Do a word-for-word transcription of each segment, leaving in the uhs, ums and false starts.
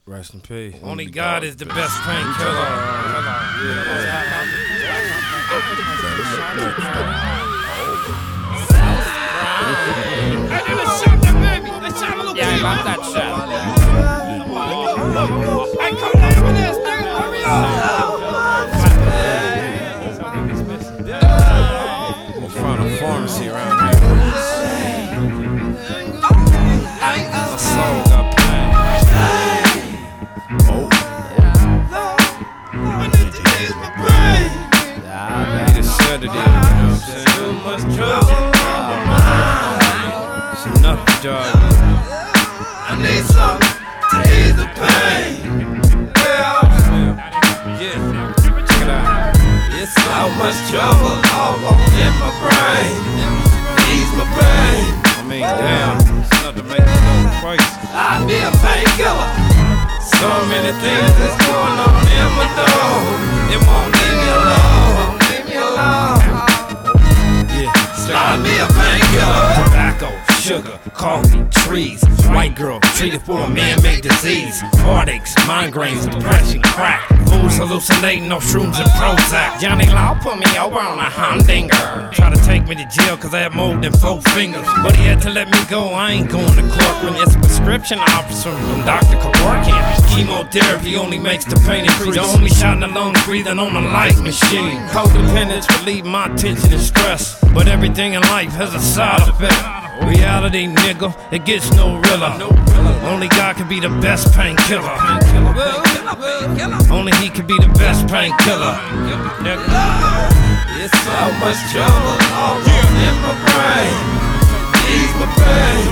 Rest in peace. Only God is the best painkiller. Yeah, I love that shit. Hey, come down with this, nigga. Hurry up. We'll find a pharmacy around here. My soul got pain. Oh. I need a sedative, you know what I'm saying? Too much trouble. It's enough, dog. I need something to ease the pain. Yeah, check it out. It's so much trouble all in my brain. Ease my pain. I mean, damn, it's enough to make it go crazy. I need a painkiller. So many things that's going on in my dome. It won't leave me alone. Leave me alone. Yeah, I need a painkiller. Tobacco, sugar, coffee, trees. White girl treated for a man-made disease. Heartaches, migraines, depression, crack. Fools hallucinating off shrooms and Prozac. Johnny Law put me over on a Humdinger. Tried to take me to jail cause I had more than four fingers. But he had to let me go, I ain't going to court when it's a prescription officer from Doctor Kevorkian. Chemotherapy only makes the pain increase. The only shot in the lungs breathing on a light machine. Codependence relieve my tension and stress. But everything in life has a side effect. Reality, nigga, it gets no realer. Only God can be the best painkiller. Only he can be the best painkiller. It's so much trouble all in my brain. Ease my pain.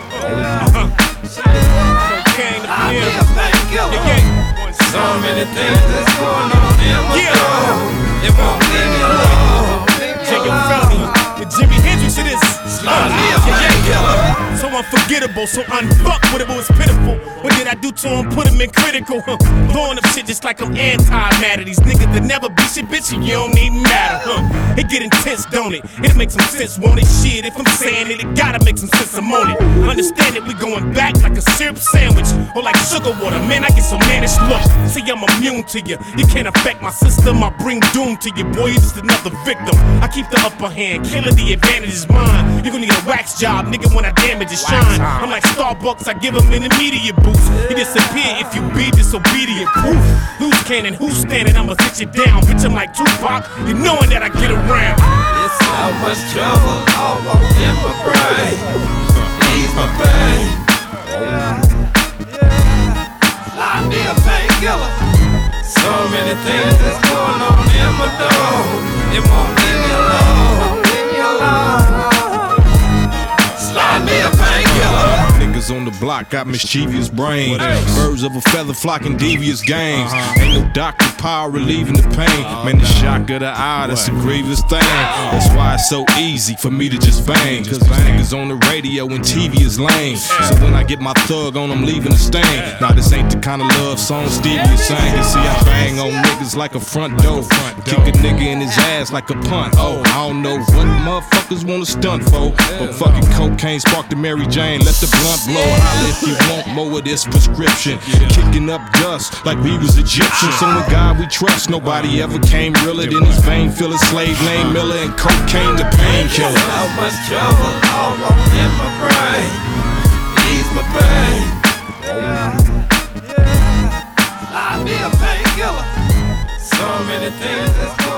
I need a painkiller. So many things that's going on in my dome. It won't leave me alone. Take your felony, the Jimi Hendrix it is. I need a painkiller. So unforgettable, so unfuckwittable, it's pitiful. What did I do to him? Put him in critical. Huh? Blowing up shit just like I'm anti-mad at these niggas that never be shit, bitch, and you don't even matter. Huh? It get intense, don't it? It makes some sense, won't it? Shit, if I'm saying it, it gotta make some sense, I'm on it. Understand it, we going back like a syrup sandwich or like sugar water. Man, I get so managed. Look, see, I'm immune to you. You can't affect my system. I bring doom to you, boy. You're just another victim. I keep the upper hand, killing the advantage is mine. You gon' need a wax job, nigga, when I damage his shine. I'm like Starbucks, I give him an immediate boost. He disappear if you be disobedient. Proof. Who's cannon, who's standing? I'ma sit you down. Bitch, I'm like Tupac. You knowing that I get around. It's so much trouble all in my brain. Ease my pain. I need a painkiller. So many things that's going on in my dome. It won't leave me alone. Leave me alone. Slide me a painkiller. Niggas on the block got mischievous brains. Birds of a feather flocking devious games. Ain't no doctor power relieving the pain. Man, the shock of the eye, that's a grievous thing. That's why it's so easy for me to just bang. Cause niggas on the radio and T V is lame. So when I get my thug on, I'm leaving a stain. Now this ain't the kind of love song Stevie is saying. You see, I bang on niggas like a front door. Kick a nigga in his ass like a punt. Oh, I don't know what motherfuckers wanna stunt for. But fucking cocaine spark the Mary Jane. Let the blunt blow. Holla if you want more of this prescription. Kicking up dust like we was Egyptians. On the God we trust, nobody ever came realer than his vein filler. Slave named Miller and cocaine the painkiller. So much trouble all in my brain. Ease my pain. I need a painkiller. So many things that's going on.